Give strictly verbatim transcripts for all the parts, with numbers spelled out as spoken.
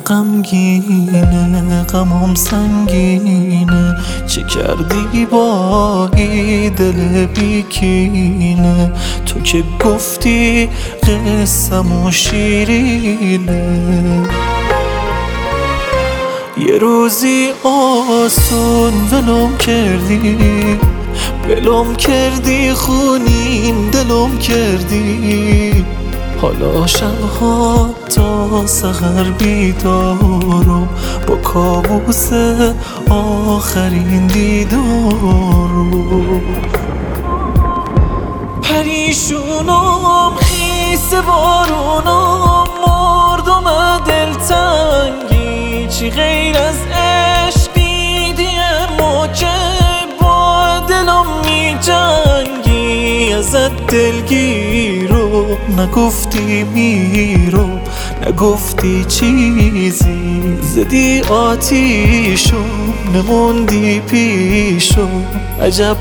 غمگینه، غمم سنگینه، چه کردی با این دل بیکینه؟ تو که گفتی قصه‌مون شیرینه. یه روزی آسون ولم کردی، ولم کردی، خونین دلم کردی. حالا شبها تا سحر بیدارم با کابوس آخرین دیدارم. پریشونم خیس بارونم، مردم دلتنگی، چی غیر از عشق دیدیم ما که با دلم می جنگی. ازت دلگیرو نگفتی میرو، نگفتی چیزی، زدی آتیشو نموندی پیشو، عجب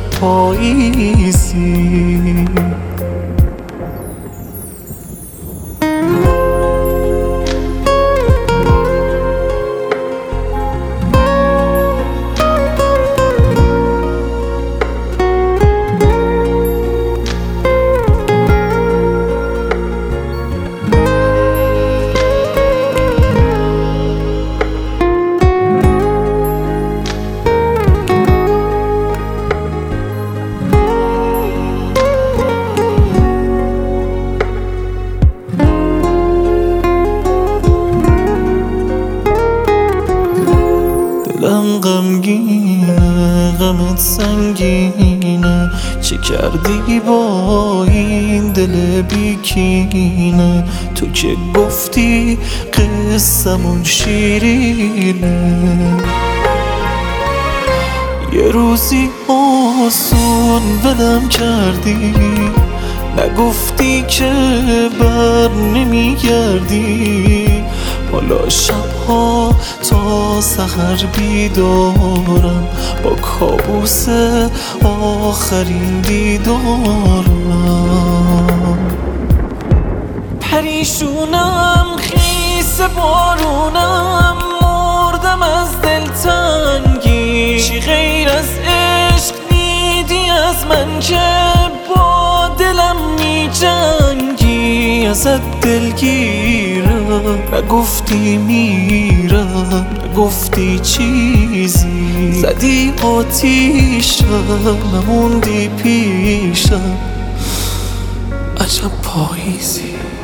پاییزی. دلم غمگینه، غمت سنگینه، چه کردی با این دل بیکینه؟ تو که گفتی قصه‌مون شیرینه. یه روزی آسون ولم کردی، نگفتی که بر نمیگردی. حالا شبها تا سحر بیدارم با کابوس آخرین دیدارم. پریشونم خیس بارونم، مردم از دلتنگی، چی غیر از عشق دیدی از من که با دلم می جنگی. ازت دلگیرم نگفتی میرم، نگفتی چیزی، زدی آتیشم نموندی پیشم، عجب پاییزی.